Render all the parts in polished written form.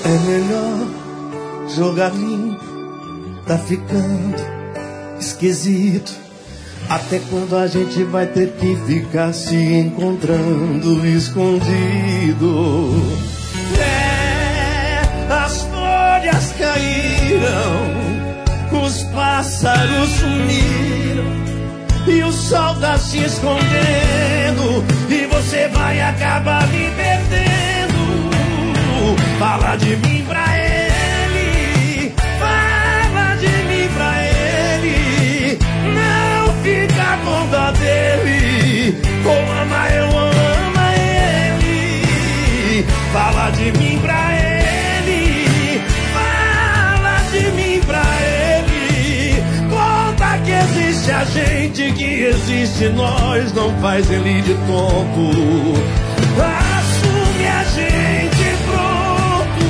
É melhor jogar limpo, tá ficando esquisito. Até quando a gente vai ter que ficar se encontrando escondido? As folhas caíram, os pássaros sumiram e o sol tá se escondendo e você vai acabar me perdendo. Fala de mim pra ele, fala de mim pra ele, não fica com dó dele, ou ama eu ou ama ele. Fala de mim pra ele, fala de mim pra ele, conta que existe a gente, que existe nós, não faz ele de tonto. Assume a gente, pronto.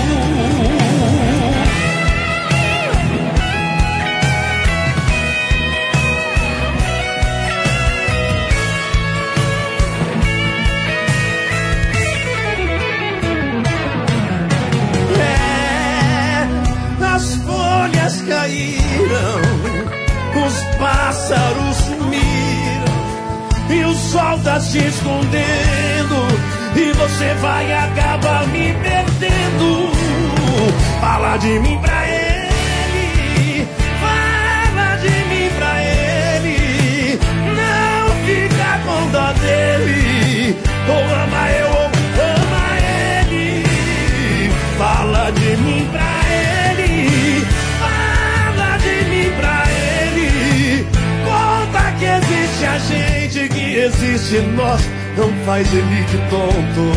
As folhas caíram, os pássaros sumiram e o sol tá se escondendo e você vai acabar me perdendo. Fala de mim pra ele, fala de mim pra ele, não fica com dó dele, ou ama eu ou ama ele. Fala de mim pra ele, fala de mim pra ele, conta que existe a gente, que existe nós, não faz ele de tonto.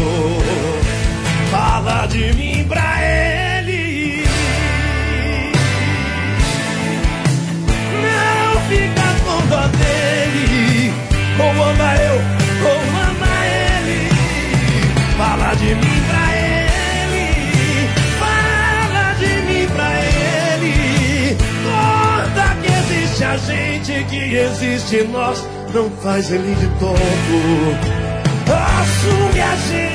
Fala de mim pra ele, não fica com dó dele, ou ama eu ou ama ele. Fala de mim pra ele, fala de mim pra ele, conta que existe a gente, que existe nós, não faz ele de tonto. Assume a gente.